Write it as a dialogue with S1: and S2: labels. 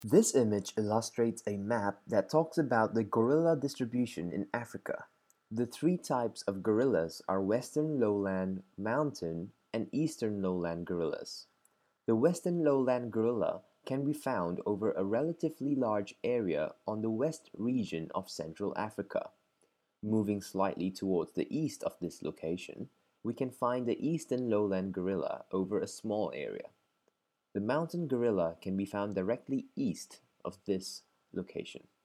S1: This image illustrates a map that talks about the gorilla distribution in Africa. The three types of gorillas are western lowland, mountain, and eastern lowland gorillas. The western lowland gorilla can be found over a relatively large area on the west region of Central Africa. Moving slightly towards the east of this location, we can find the eastern lowland gorilla over a small area. The mountain gorilla can be found directly east of this location.